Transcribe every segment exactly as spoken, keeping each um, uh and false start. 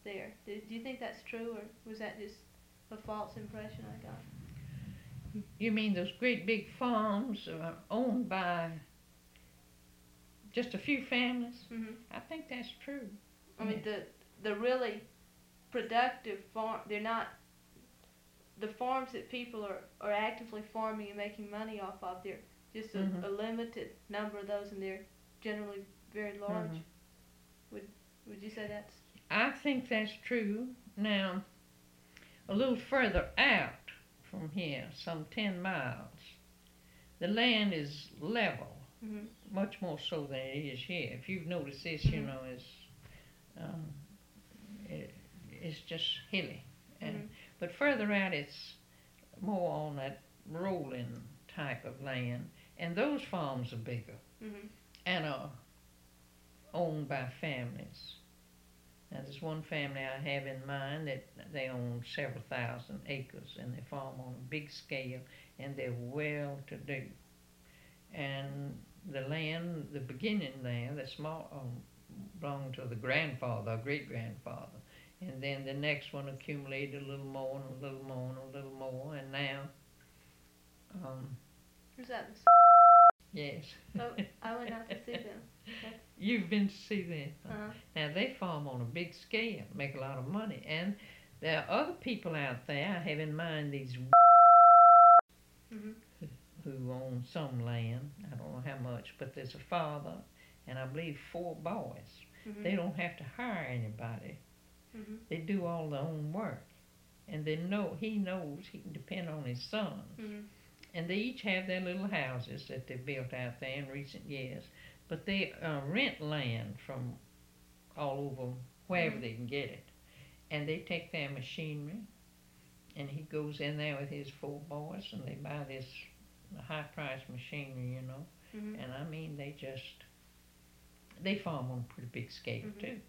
there. Do, do you think that's true, or was that just a false impression I got? You mean those great big farms are owned by just a few families? Mhm. I think that's true. I mean, the the really productive farm, they're not the farms that people are, are actively farming and making money off of. They're just a, Mhm. a limited number of those, and they're generally very large. Mhm. Would would you say that's? I think that's true. Now, a little further out from here, some ten miles, the land is level, Mhm. much more so than it is here. If you've noticed this, you Mhm. know, it's um, it, it's just hilly, and Mhm. but further out, it's more on that rolling type of land, and those farms are bigger Mhm. and are owned by families. Now, there's one family I have in mind that they own several thousand acres and they farm on a big scale and they're well to do. And the land, the beginning there, the small, um, belonged to the grandfather or great grandfather. And then the next one accumulated a little more and a little more and a little more. And now, um, Who's that? yes. Oh, I went out to see them. That's, You've been to see them. uh-huh. Now they farm on a big scale, make a lot of money, and there are other people out there. I have in mind these Mhm. who own some land. I don't know how much, but there's a father and I believe four boys. Mhm. They don't have to hire anybody. Mhm. They do all their own work, and they know he knows he can depend on his sons. Mhm. And they each have their little houses that they built out there in recent years, but they uh, rent land from all over wherever Mhm. they can get it. And they take their machinery, and he goes in there with his four boys, and they buy this high-priced machinery, you know. Mhm. And I mean, they just they farm on a pretty big scale Mhm. too,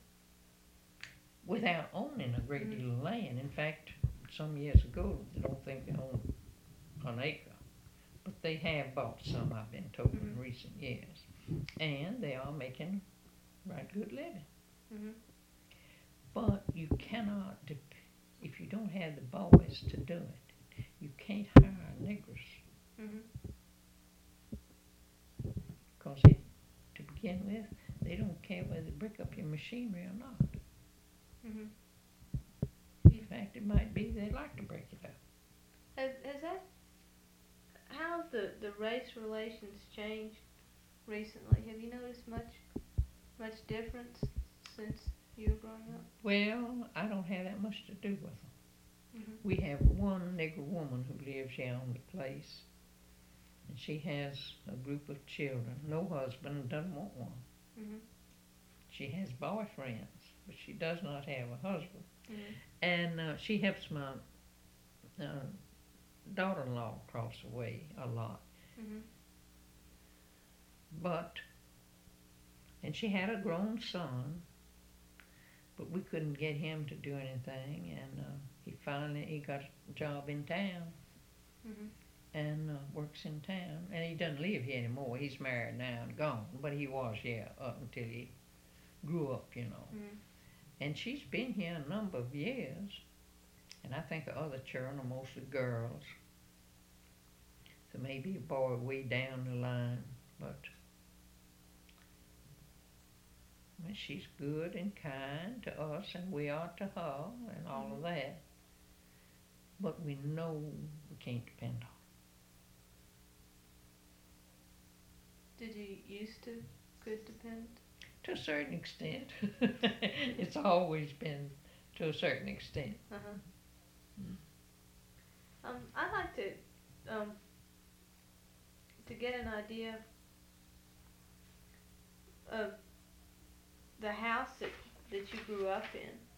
without owning a great Mhm. deal of land. In fact, some years ago, I don't think they owned an acre, but they have bought some. I've been told Mhm. in recent years, and they are making right good living. Mhm. But you cannot, dep- if you don't have the boys to do it, you can't hire niggers. Mhm. Because to begin with, they don't care whether they break up your machinery or not. Mhm. In fact, it might be they'd like to break it up. Has has that? How have the the race relations changed recently? Have you noticed much much difference since you were growing up? Well, I don't have that much to do with them. Mhm. We have one nigger woman who lives here on the place, and she has a group of children. No husband, and doesn't want one. Mhm. She has boyfriends, but she does not have a husband. Mhm. And uh, she helps my uh, daughter-in-law across the way a lot. Mhm. But, and she had a grown son, but we couldn't get him to do anything. And uh, he finally he got a job in town Mhm. and uh, works in town. And he doesn't live here anymore. He's married now and gone, but he was here up until he grew up, you know. Mhm. And she's been here a number of years. And I think the other children are mostly girls. So maybe a boy way down the line, but well, she's good and kind to us, and we are to her, and all of Mhm. that. But we know we can't depend on Did you used to could depend? her. To a certain extent. It's always been to a certain extent. Uh huh. Um, I'd like to um to get an idea of the house that that you grew up in.